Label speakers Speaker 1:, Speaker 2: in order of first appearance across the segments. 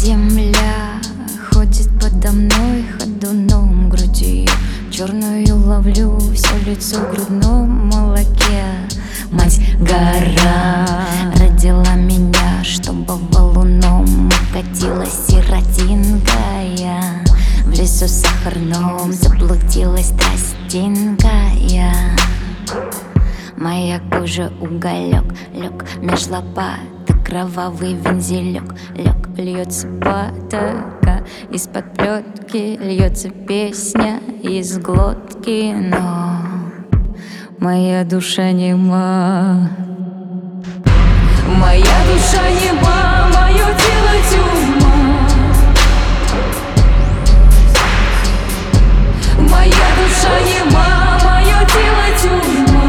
Speaker 1: Земля ходит подо мной ходуном, грудью черную ловлю все лицо в грудном молоке. Мать гора родила меня, чтобы валуном укатилась сиротинка я. В лесу сахарном заблудилась тростинка я. Моя кожа уголек, лег меж лопаток, кровавый вензелек, лег, льется потока, из-под плетки льется песня из глотки, но моя душа нема. Моя душа нема, мое тело тюрьма. Моя душа нема, мое тело тюрьма.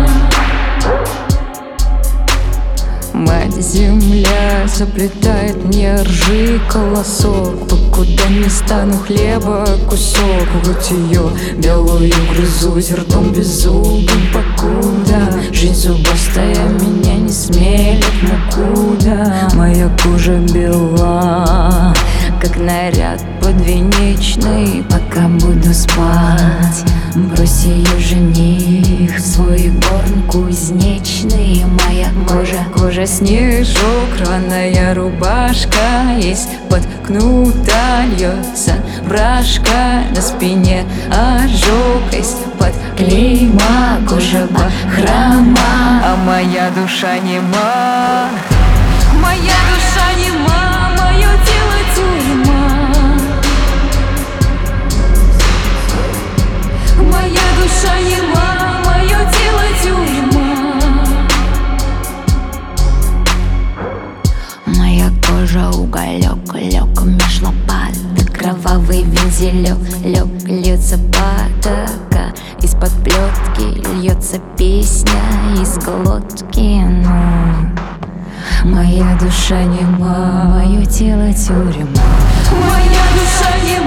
Speaker 1: Мать земля заплетает мне ржи колосок, покуда не стану хлеба кусок. Вот ее белую грызусь ртом беззубым, покуда жизнь зубастая меня не смелит мукуда. Моя кожа бела, как наряд подвенечный. Пока буду спать, брось ее жених в свой горн кузнечный. Моя кожа снежок, рваная рубашка, из-под кнута льется брашка, на спине ожог, из-под клейма кожа бахрома. А моя душа нема. Моя душа нема, мое тело тюрьма. Моя душа нема, мое тело тюрьма. Моя кожа уголек, лег меж лопаток, кровавый вензелек, лег, льется потока, из-под плетки льется песня из глотки, но моя душа нема, мое тело тюрьма. Моя душа нема.